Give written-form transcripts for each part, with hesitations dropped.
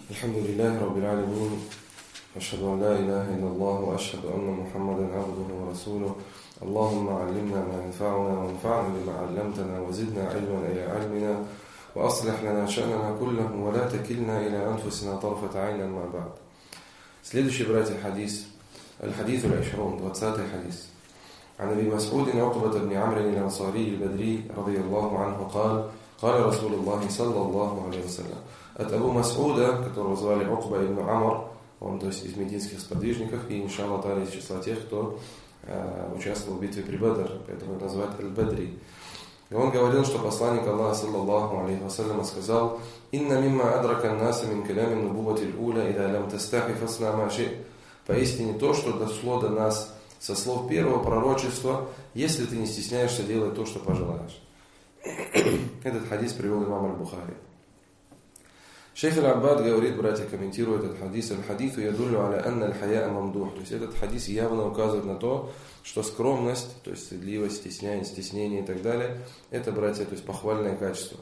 الحمد لله رب العالمين أشهد أن لا إله إلا الله وأشهد أن محمدا عبده ورسوله اللهم علمنا ما ينفعنا وانفعنا بما علمتنا وزدنا علما إلى علمنا وأصلح لنا شأننا كله ولا تكلنا إلى أنفسنا طرفة عين ما بعد. Следующий, братья, хадис. الحديث العشرون 20 حديث. عن أبي مسعود عقبة بن عمرو الأنصاري البدري رضي الله عنه قال قال رسول الله صلى الله عليه وسلم. От Абу Мас'уда, которого звали Укба ибн Амр, он, то есть, из мединских сподвижников, и, иншаллах, из числа тех, кто участвовал в битве при Бадр, поэтому это называют Аль-Бадри. И он говорил, что посланник Аллаха, саллаллаху алейхи вассалям, сказал: «Инна мимма адрака наса мин калями нубувати аль-уля, ида лям тастахи фасна ма ши». Поистине то, что дошло до нас со слов первого пророчества, если ты не стесняешься делать то, что пожелаешь. Этот хадис привел имам Аль-Бухари. Шейх Аль-Аббад говорит, братья, комментирует этот хадис: «Аль-хадису ядуллю аля анна аль-хая мамдух». То есть этот хадис явно указывает на то, что скромность, то есть стыдливость, стеснение и так далее, это, братья, то есть похвальное качество.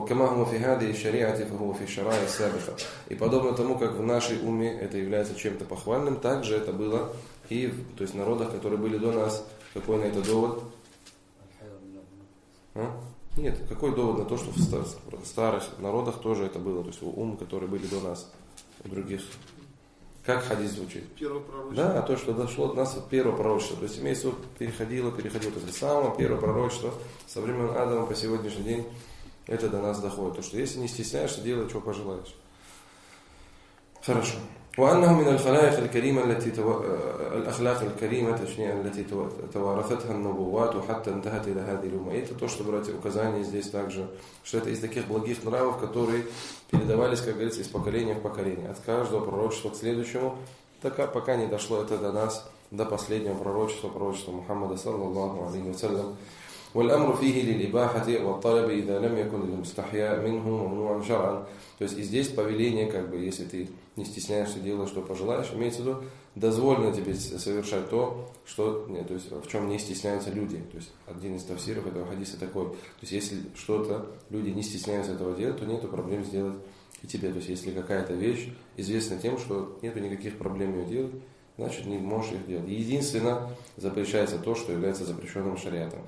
И подобно тому, как в нашей уме это является чем-то похвальным, также это было и то есть в народах, которые были до нас. Какой на это довод? Нет, какой довод на то, что в старых народах тоже это было, то есть ум, которые были до нас, у других. Как хадис звучит? Первое пророчество. Да, то, что дошло от нас от первого пророчества. То есть имеется в виду, переходило. То есть самое первое пророчество со времен Адама по сегодняшний день это до нас доходит. То, что если не стесняешься, делай, что пожелаешь. Хорошо. وأنه من الخلائق الكريمة الأخلاق الكريمة التي توارثتها النبوات حتى انتهت إلى هذه الأمة. Это то, что, братья, указание здесь также, что это из таких благих нравов, которые передавались, как говорится, из поколения в поколение, от каждого пророчества к следующему, пока не дошло это до нас, до последнего пророчества Мухаммада саллаллаху алейхи вассалям. والأمر فيه للإباحة والطلب إذا لم يكن المستحياء منه ممنوعا شرعا. То есть и здесь повеление, как бы, если ты не стесняешься, делаешь, что пожелаешь, имеется в виду, дозволено тебе совершать то, что, то есть, в чем не стесняются люди. То есть один из тафсиров этого хадиса такой. То есть если что-то люди не стесняются этого делать, то нету проблем сделать и тебе. То есть если какая-то вещь известна тем, что нету никаких проблем ее делать, значит, не можешь их делать. Единственно, запрещается то, что является запрещенным шариатом.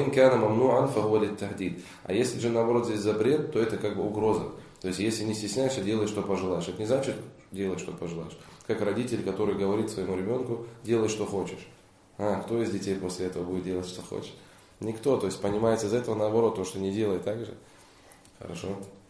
А если же, наоборот, здесь запрет, то это как бы угроза. То есть, если не стесняешься, делай, что пожелаешь. Это не значит, делай, что пожелаешь. Как родитель, который говорит своему ребенку: делай, что хочешь. Кто из детей после этого будет делать, что хочет? Никто. То есть, понимается из этого, наоборот, то, что не делай, так же. Хорошо.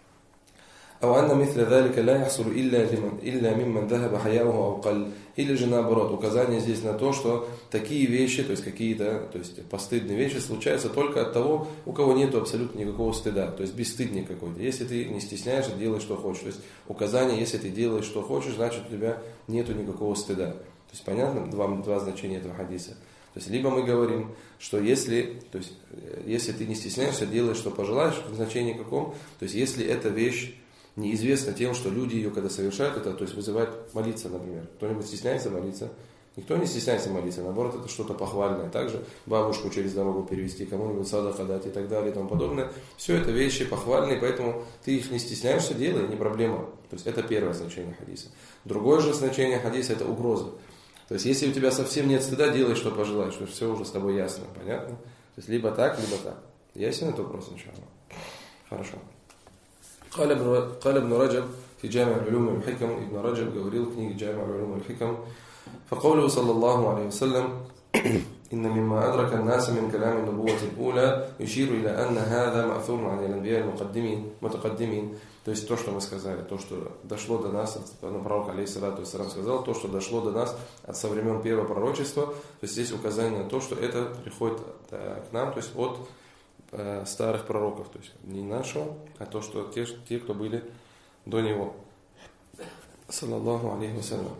Или же наоборот, указание здесь на то, что такие вещи, то есть какие-то, то есть постыдные вещи случаются только от того, у кого нет абсолютно никакого стыда, то есть бесстыдник какой-то. Если ты не стесняешься, делай, что хочешь. То есть указание, если ты делаешь, что хочешь, значит, у тебя нету никакого стыда. То есть понятно два значения этого хадиса. То есть либо мы говорим, что если ты не стесняешься, делай, что пожелаешь, в значении каком, то есть если эта вещь неизвестно тем, что люди ее, когда совершают это, то есть вызывает молиться, например. Кто-нибудь стесняется молиться? Никто не стесняется молиться, наоборот, это что-то похвальное. Также бабушку через дорогу перевести, кому-нибудь садака дать и так далее и тому подобное. Все это вещи похвальные, поэтому ты их не стесняешься, делай, не проблема. То есть это первое значение хадиса. Другое же значение хадиса — это угроза. То есть если у тебя совсем нет стыда, делай, что пожелаешь, что все уже с тобой ясно, понятно? То есть либо так, либо так. Ясен этот вопрос, иншаллах? Хорошо. قال ابن رجب في جامع العلوم والحكم. ابن رجب говорил в книге جامع العلوم والحكم: فقوله صلى الله عليه وسلم إن مما أدرك الناس من كلام النبوة الأولى يشير إلى أن هذا مأثور عن الأنبياء المتقدمين. То есть то, что мы сказали, то, что дошло до нас, пророк алейхиссалату вассалям сказал, то, что дошло до нас со времен первого пророчества, то есть здесь указание на то, что это приходит к нам, то есть от старых пророков, то есть не нашего, а то, что те, кто были до него. Саллаллаху алейхи вассалям.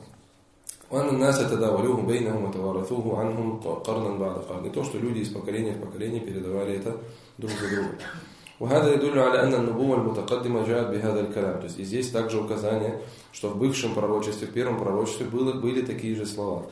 И то, что люди из поколения в поколение передавали это друг за другом. То есть и здесь также указание, что в бывшем пророчестве, в первом пророчестве были такие же слова.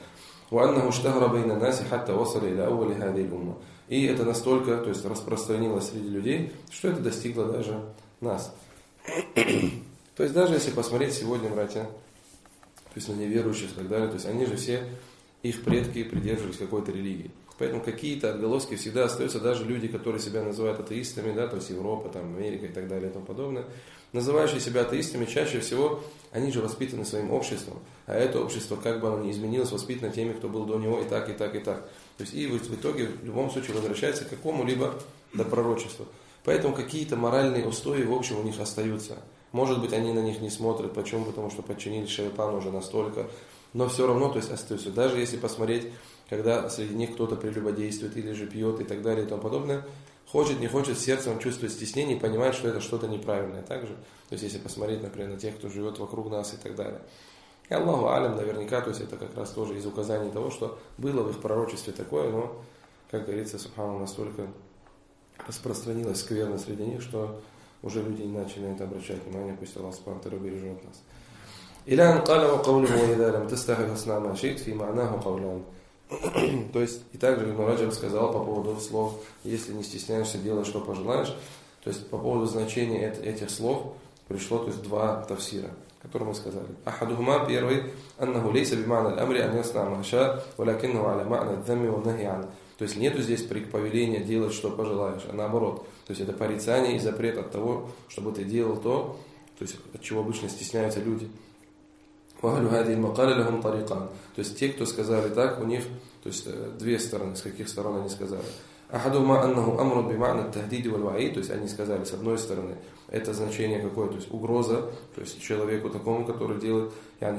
И это настолько, то есть распространилось среди людей, что это достигло даже нас. То есть даже если посмотреть сегодня, братья, то есть на неверующих и так далее, то есть они же все, их предки придерживались какой-то религии. Поэтому какие-то отголоски всегда остаются, даже люди, которые себя называют атеистами, да, то есть Европа, там, Америка и так далее и тому подобное, называющие себя атеистами, чаще всего они же воспитаны своим обществом, а это общество, как бы оно ни изменилось, воспитано теми, кто был до него и так, и так, и так. То есть и в итоге в любом случае возвращается к какому-либо пророчеству. Поэтому какие-то моральные устои в общем у них остаются. Может быть, они на них не смотрят. Почему? Потому что подчинились шайтану уже настолько. Но все равно, то есть остаются. Даже если посмотреть, когда среди них кто-то прелюбодействует или же пьет и так далее и тому подобное, хочет, не хочет, сердцем чувствует стеснение и понимает, что это что-то неправильное. Также, то есть если посмотреть, например, на тех, кто живет вокруг нас и так далее. И Аллаху алям наверняка, то есть это как раз тоже из указаний того, что было в их пророчестве такое, но, как говорится, субхану, настолько распространилась скверно среди них, что уже люди не начали на это обращать внимание, пусть Аллах субхану бережет нас. Иля ан каля ва каулиху ида лам тастахи хасна ма шит фи ма'наху каулан. То есть, и также Ибн Раджаб сказал по поводу слов, если не стесняешься, делай, что пожелаешь. То есть, по поводу значения этих слов пришло, то есть, два тафсира, которые мы сказали. Ахадухума, первый, аннаху лейса бимана аль-амри ан ясна ма ша, валякиннаху аля ма'на адь-дамми ва нахи ан. То есть, нету здесь повеления делать, что пожелаешь, а наоборот. То есть, это порицание и запрет от того, чтобы ты делал то есть, от чего обычно стесняются люди. То есть те, кто сказали так, у них, то есть две стороны, с каких сторон они сказали. То есть они сказали, с одной стороны, это значение какое, то есть угроза, то есть человеку такому, который делает, то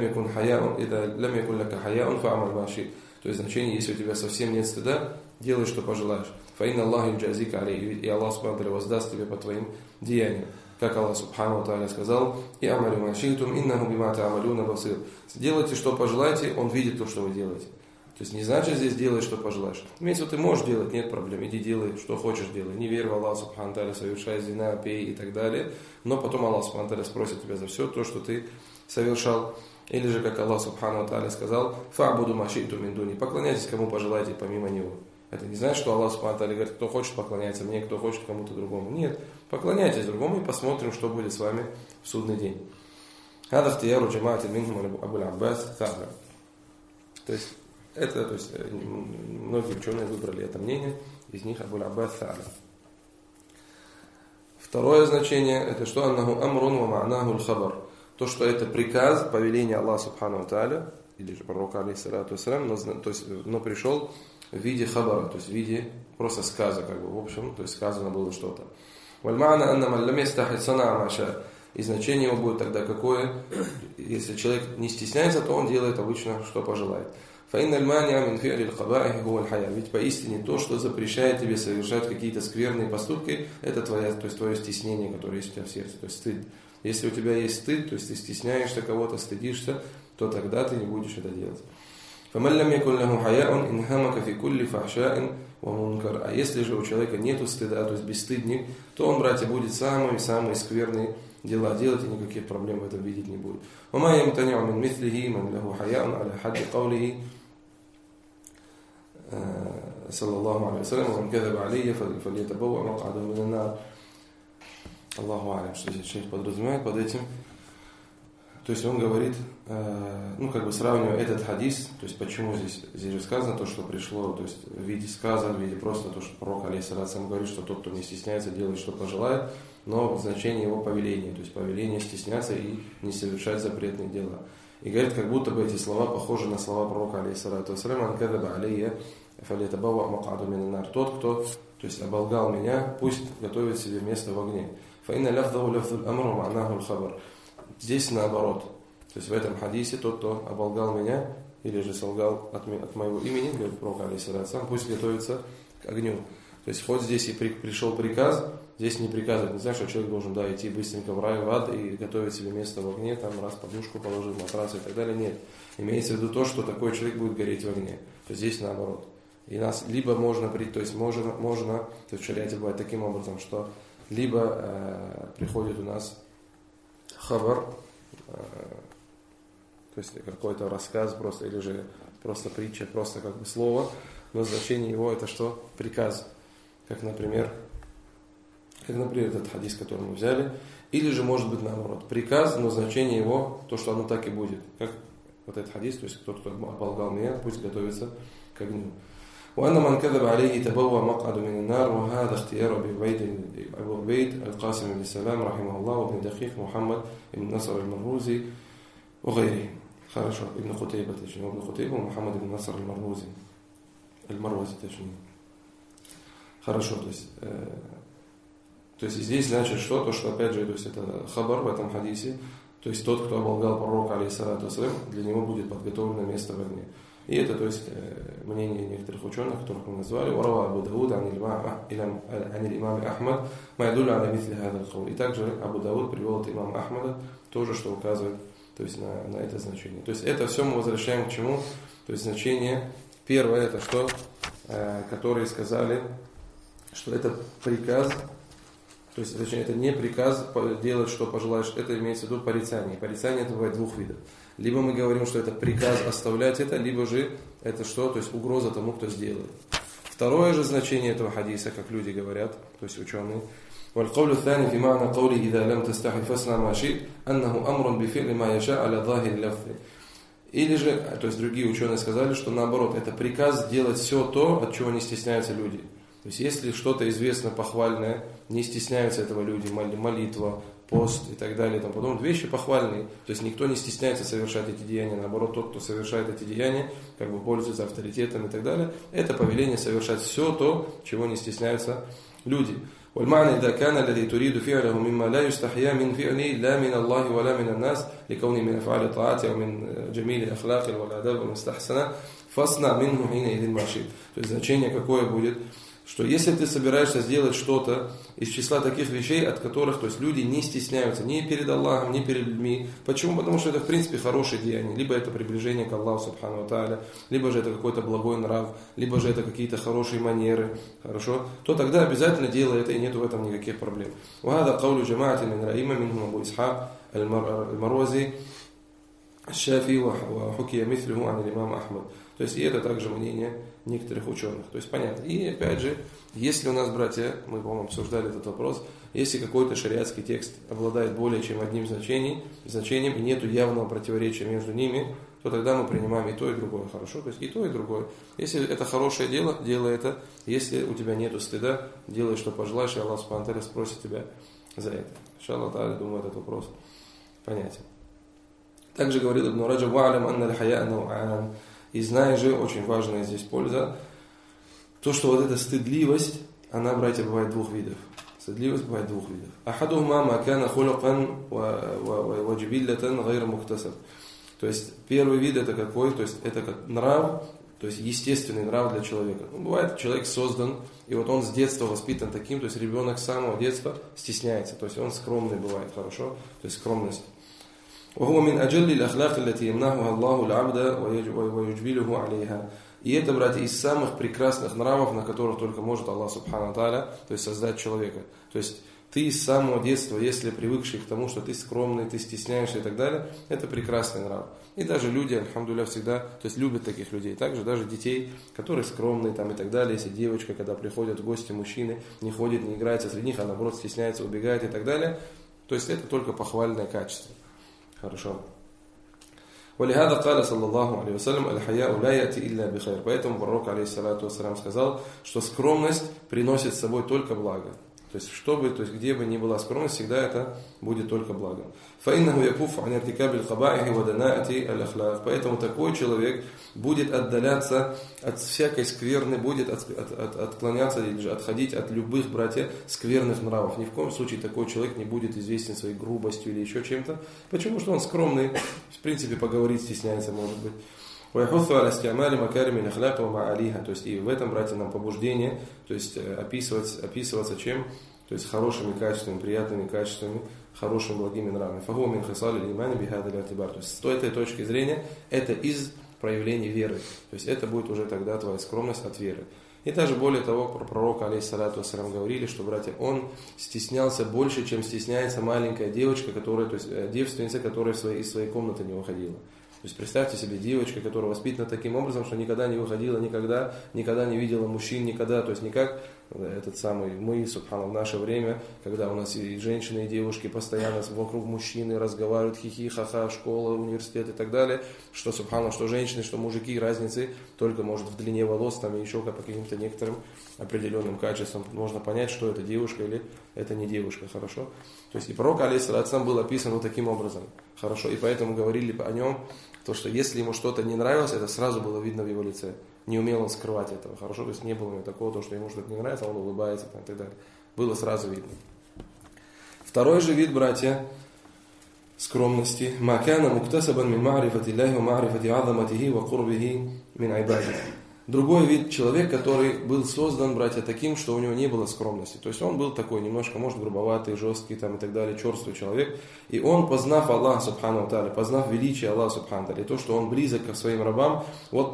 есть значение, если у тебя совсем нет стыда, делай, что пожелаешь. И Аллах субхану воздаст тебе по твоим деяниям. Как Аллах субхану ва тааля сказал: «И амалю ма шитум, иннаху бима та'амалюна басир». Делайте, что пожелаете, он видит то, что вы делаете. То есть не значит здесь делай, что пожелаешь. Если ты можешь делать, нет проблем, иди делай, что хочешь делай. Не верь в Аллах субхану ва тааля, совершай зина, пей и так далее. Но потом Аллах субхану ва тааля спросит тебя за все то, что ты совершал. Или же, как Аллах субхану ва тааля сказал: «Фа'буду ма шитум мин дуни». Поклоняйтесь, кому пожелаете, помимо него. Это не значит, что Аллах субхану ва тааля говорит: кто хочет поклоняется мне, кто хочет кому-то другому. Нет. Поклоняйтесь другому и посмотрим, что будет с вами в судный день. То есть, это, то есть, многие ученые выбрали это мнение, из них Абу Аббас Са'ля. Второе значение, это что? Аннаху амрун ва ма'наху аль-хабар. То, что это приказ, повеление Аллаха субхану ва тааля, или же пророка алейхиссалату вассалям, но пришел в виде хабара, то есть в виде просто сказа, как бы, в общем, то есть сказано было что-то. И значение его будет тогда какое? Если человек не стесняется, то он делает обычно, что пожелает. Ведь поистине то, что запрещает тебе совершать какие-то скверные поступки, это твое стеснение, которое есть у тебя в сердце, то есть стыд. Если у тебя есть стыд, то есть ты стесняешься кого-то, стыдишься, то тогда ты не будешь это делать. А если же у человека нету стыда, то есть бесстыдник, то он, братья, будет самые скверные дела делать и никаких проблем в этом видеть не будет. Аллаху алям, что здесь шейх подразумевает под этим. То есть он говорит, сравнивая этот хадис, то есть почему здесь же сказано то, что пришло, то есть в виде сказа, в виде просто то, что пророк алейхиссалям говорит, что тот, кто не стесняется, делает, что пожелает, но значение его повеления, то есть повеление стесняться и не совершать запретные дела. И говорит, как будто бы эти слова похожи на слова пророка алейхиссалям: тот, кто, то есть оболгал меня, пусть готовит себе место в огне. Здесь наоборот. То есть в этом хадисе тот, кто оболгал меня или же солгал от моего имени, говорит пророк алейхиссалям, пусть готовится к огню. То есть хоть здесь и пришел приказ, здесь не приказывает, не значит, что человек должен идти быстренько в рай, в ад и готовить себе место в огне, там раз подушку положил, матрас и так далее. Нет. Имеется в виду то, что такой человек будет гореть в огне. То есть здесь наоборот. И нас либо можно, то есть в шариате бывает таким образом, что либо приходит у нас хабар, то есть какой-то рассказ просто, или же просто притча, просто как бы слово, но значение его это что? Приказ. Как, например, этот хадис, который мы взяли: Или же может быть наоборот. Приказ, но значение его, то, что оно так и будет. Как вот этот хадис, то есть кто оболгал меня, пусть готовится к огню. وأن من كذب عليه تبوأ مقعد من النار وهذا اختيار أبو عبيد القاسم بن السلام رحمه الله وابن دقيق محمد بن نصر المروزي وغيره. Хорошо, Ибн Хутейба, точнее, Ибн Хутейба, Мухаммад ибн Наср Аль-Марвази, точнее. Хорошо, то есть здесь значит что? То, что опять же, то есть это хабар в этом хадисе, то есть тот, кто оболгал пророка, алейхиссалату вассалям, для него будет подготовлено место в огне. И это, то есть, мнение некоторых ученых, которых мы назвали, «Варава Абу Дауд ан имам Ахмад, майдуля аля мисли хадал каул». И также Абу Дауд привел от имама Ахмада, тоже, что указывает, то есть, на это значение. То есть, это все мы возвращаем к чему? То есть, значение первое, это что, которые сказали, что это приказ, то есть, точнее, это не приказ делать, что пожелаешь, это имеется в виду порицание. Порицание это бывает двух видов. Либо мы говорим, что это приказ оставлять это, либо же это что, то есть угроза тому, кто сделает. Второе же значение этого хадиса, как люди говорят, то есть ученые, والقول الثاني في معنى قوله إذا لم تستحي فاصنع ما شئت أنه أمر بفعل ما يشاء على ظاهر اللفظ. Или же, то есть другие ученые сказали, что наоборот, это приказ делать все то, от чего не стесняются люди. То есть если что-то известно похвальное, не стесняются этого люди, молитва, пост и так далее, и тому подобное, вещи похвальные. То есть никто не стесняется совершать эти деяния, наоборот, тот, кто совершает эти деяния, как бы пользуется авторитетом и так далее, это повеление совершать все то, чего не стесняются люди. والمعنى إذا كان الذي تريد فعله مما لا يستحيا من فعله لا من الله ولا من الناس لكونه من أفعال الطاعات أو من جميل الأخلاق والآداب المستحسنة فاصنع منه حينئذ ما شئت. То есть значение какое будет, что если ты собираешься сделать что-то из числа таких вещей, от которых, то есть люди не стесняются ни перед Аллахом, ни перед людьми. Почему? Потому что это в принципе хорошее деяние. Либо это приближение к Аллаху субхану ва тааля, либо же это какой-то благой нрав, либо же это какие-то хорошие манеры, хорошо, то тогда обязательно делай это, и нету в этом никаких проблем. وهذا قول جماعة من الأئمة منهم أبو إسحاق المروزي الشافعي وحكي مثله عن الإمام أحمد. То есть и это также мнение некоторых ученых. То есть понятно. И опять же, если у нас, братья, мы, по-моему, обсуждали этот вопрос, если какой-то шариатский текст обладает более чем одним значением, и нету явного противоречия между ними, то тогда мы принимаем и то, и другое. Хорошо? То есть и то, и другое. Если это хорошее дело, делай это. Если у тебя нету стыда, делай, что пожелаешь, и Аллах субхану ва тааля спросит тебя за это. Иншаллах та'аля, думаю, этот вопрос понятен. Также говорил Ибн Раджаб: «Ва'алям анна аль-хая'а нау'ан». И знай же, очень важная здесь польза, то, что вот эта стыдливость, она, братья, бывает двух видов. Стыдливость бывает двух видов. Ахадухума ма кана хулукан ва джибиллатан гайр мухтасаб. То есть первый вид это какой? То есть это как нрав, то есть естественный нрав для человека. Бывает, человек создан, и вот он с детства воспитан таким, то есть ребенок с самого детства стесняется, то есть он скромный бывает, хорошо? То есть скромность. وهو من أجل الأخلاق التي يمنحها الله العبد ويجبله عليها. И это, братья, из самых прекрасных нравов, на которых только может Аллах субхану ва тааля, то есть создать человека. То есть ты с самого детства, если привыкший к тому, что ты скромный, ты стесняешься и так далее, это прекрасный нрав. И даже люди, альхамдулилля, всегда, то есть любят таких людей. Также даже детей, которые скромные там и так далее. Если девочка, когда приходят в гости мужчины, не ходит, не играется среди них, а наоборот стесняется, убегает и так далее. То есть это только похвальное качество. Хорошо. ولهذا قال صلى الله عليه وسلم الحياء لا يأتي إلا بخير. Поэтому пророк алейхиссалату вассалям сказал, что скромность приносит с собой только благо. То есть, где бы ни была скромность, всегда это будет только благо. فإنه يكف عن ارتكاب القبائح ودناءة الأخلاق. Поэтому такой человек будет отдаляться от всякой скверны, будет отклоняться или же отходить от любых, братья, скверных нравов. Ни в коем случае такой человек не будет известен своей грубостью или еще чем-то. Почему? Что он скромный, в принципе, поговорить стесняется, может быть. ويحث على استعمال مكارم الأخلاق ومعاليها. То есть и в этом, братья, нам побуждение, то есть описываться чем? То есть хорошими качествами, приятными качествами, хорошими благими нравами. فهو من خصال الإيمان بهذا الاعتبار. То есть с этой точки зрения это из проявлений веры. То есть это будет уже тогда твоя скромность от веры. И даже более того, про пророка алейхиссалату вассалям говорили, что, братья, он стеснялся больше, чем стесняется маленькая девочка, которая, то есть девственница, которая из своей комнаты не выходила. То есть представьте себе девочка, которая воспитана таким образом, что никогда не выходила, никогда не видела мужчин, никогда, то есть никак этот самый мы, субхана, в наше время, когда у нас и женщины, и девушки постоянно вокруг мужчины разговаривают, хихи, ха-ха, школа, университет и так далее, что, субхана, что женщины, что мужики, разницы только, может, в длине волос, там, и еще по каким-то некоторым определенным качествам можно понять, что это девушка или это не девушка, хорошо? То есть и пророк, алейхиссалям, был описан вот таким образом, хорошо? И поэтому говорили о нем, то, что если ему что-то не нравилось, это сразу было видно в его лице. Не умел он скрывать этого, хорошо? То есть не было у него такого, то, что ему что-то не нравится, он улыбается там, и так далее. Было сразу видно. Второй же вид, братья, скромности. «Ма кана муктасабан мин ма'рифати Аллахи ва ма'рифати азаматихи ва курбихи мин айбадихи». Другой вид, человек, который был создан, братья, таким, что у него не было скромности. То есть он был такой немножко, может, грубоватый, жесткий там, и так далее, черствый человек. И он, познав Аллаха, субхану ва, познав величие Аллаха, субхану ва, то, что он близок к своим рабам,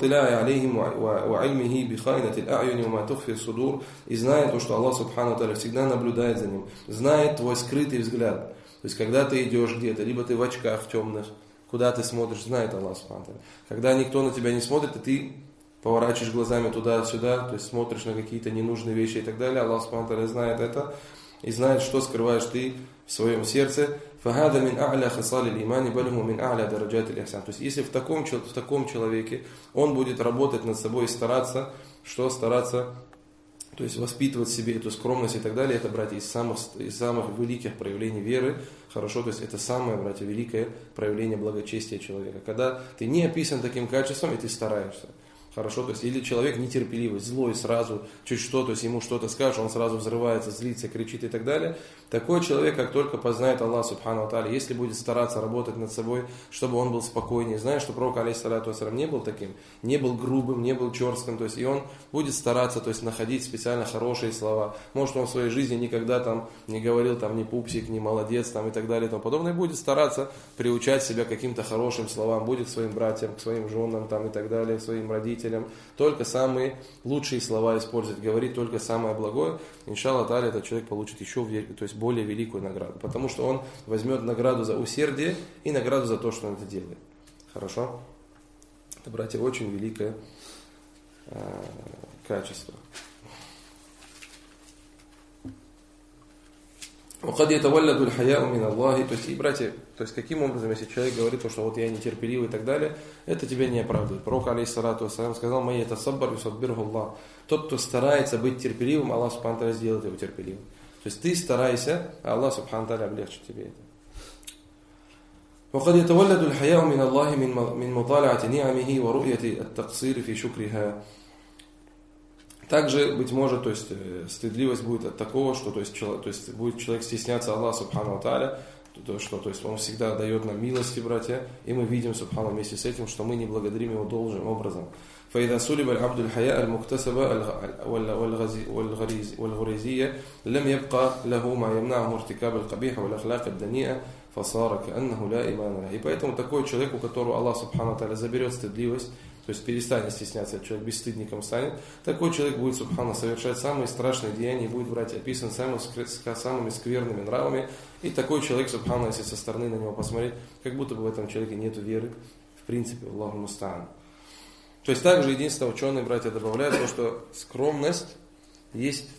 и знает то, что Аллах, субхану ва, всегда наблюдает за ним, знает твой скрытый взгляд. То есть когда ты идешь где-то, либо ты в очках темных, куда ты смотришь, знает Аллах, субхану ва. Когда никто на тебя не смотрит, и ты поворачиваешь глазами туда-сюда, то есть смотришь на какие-то ненужные вещи и так далее. Аллах Субхану ва Тааля знает это и знает, что скрываешь ты в своем сердце. فَهَذَا مِنْ أَعْلَى خِصَالِ الْإِيمَانِ بَلْ هُوَ مِنْ أَعْلَى دَرَجَاتِ الْإِحْسَانِ. То есть если в таком человеке он будет работать над собой и стараться, то есть воспитывать в себе эту скромность и так далее, это, братья, из самых великих проявлений веры, хорошо, то есть это самое, братья, великое проявление благочестия человека. Когда ты не описан таким качеством, и ты стараешься. Хорошо, то есть или человек нетерпеливый, злой сразу, чуть что, то есть ему что-то скажешь, он сразу взрывается, злится, кричит и так далее. Такой человек, как только познает Аллах, субхану ва тааля, если будет стараться работать над собой, чтобы он был спокойнее, знаешь, что пророк, алейхиссалату вассалям, не был таким, не был грубым, не был черствым, то есть и он будет стараться, то есть находить специально хорошие слова. Может, он в своей жизни никогда там не говорил там ни пупсик, ни молодец там и так далее и тому подобное, будет стараться приучать себя к каким-то хорошим словам, будет к своим братьям, к своим женам там и так далее, к своим родителям, только самые лучшие слова использовать, говорить только самое благое, иншаллах тааля, этот человек получит еще, то есть более великую награду, потому что он возьмет награду за усердие и награду за то, что он это делает. Хорошо? Это, братья, очень великое качество. وقد يتولد الحياء من الله, то есть, и, братья, то есть, каким образом, если человек говорит, что вот я нетерпеливый и так далее, это тебя не оправдывает. Пророк, алейхиссалату вассалям, сказал: «Май ятасаббар юсаббирху Аллах». Тот, кто старается быть терпеливым, Аллах субхану ва тааля сделает его терпеливым. То есть, ты старайся, а Аллах субхану ва тааля облегчит тебе это. وقد يتولد الحياء من الله من مطالعة نعمه ورؤية التقصير في شكرها. Также, быть может, то есть стыдливость будет от такого, что то есть будет человек стесняться Аллаха субхану ва тааля, то есть он всегда дает нам милости, братья, и мы видим, субхану, вместе с этим, что мы не благодарим его должным образом. فإذا سلب العبد الحياء المكتسبة والغريزية لم يبقى له ما يمنعه ارتكاب القبيح والأخلاق الدنيئة فصار كأنه لا إيمان له. И поэтому такой человек, у которого Аллах субхану ва тааля заберет стыдливость, то есть перестанет стесняться, человек бесстыдником станет, такой человек будет, субхана, совершать самые страшные деяния, и будет, братья, описан самыми скверными нравами. И такой человек, субхана, если со стороны на него посмотреть, как будто бы в этом человеке нет веры, в принципе, Аллаху муста'ан. То есть также единственное, ученые, братья, добавляют то, что скромность есть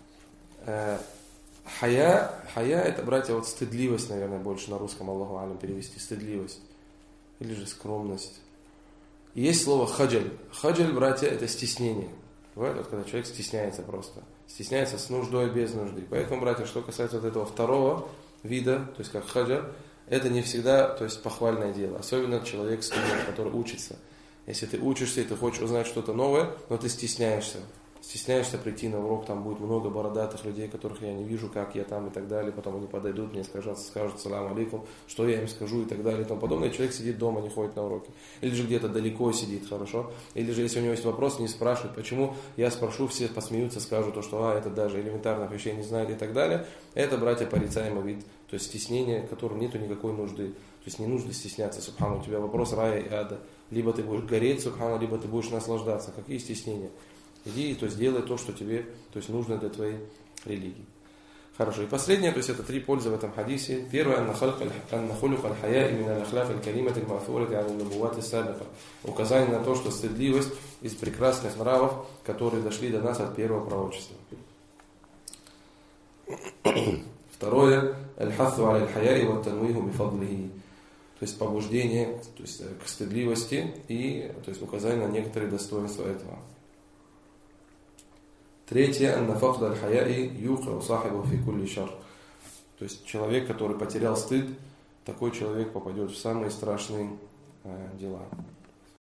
хая это, братья, вот стыдливость, наверное, больше на русском, Аллаху алям, перевести, стыдливость, или же скромность. И есть слово хаджаль. Хаджаль, братья, это стеснение. Бывает, вот, когда человек стесняется просто. Стесняется с нуждой, без нужды. Поэтому, братья, что касается вот этого второго вида, то есть как хаджаль, это не всегда, то есть похвальное дело. Особенно человек, студент, который учится. Если ты учишься и ты хочешь узнать что-то новое, но ты стесняешься прийти на урок, там будет много бородатых людей, которых я не вижу, как я там и так далее, потом они подойдут мне, скажут салам алейкум, что я им скажу и так далее и тому подобное. И человек сидит дома, не ходит на уроки. Или же где-то далеко сидит, хорошо. Или же если у него есть вопрос, не спрашивает, почему, я спрошу, все посмеются, скажут, что это даже элементарных вещей не знает и так далее. Это, братья, порицаемый вид, то есть стеснение, в котором нету никакой нужды. То есть не нужно стесняться, субхану, у тебя вопрос рая и ада. Либо ты будешь гореть, субхану, либо ты будешь наслаждаться. Какие стеснения? Иди, то есть делай то, что тебе, то есть нужно для твоей религии. Хорошо. И последнее, то есть это 3 пользы в этом хадисе. Первое, указание на то, что стыдливость из прекрасных нравов, которые дошли до нас от первого пророчества. Второе, аль-хассу аль-хаяи ва танвиху бифадлихи. То есть побуждение, то есть к стыдливости и то есть указание на некоторые достоинства этого. Третье, анна факда аль-хаяи юка сахибу фи кулли шар. То есть человек, который потерял стыд, такой человек попадет в самые страшные дела.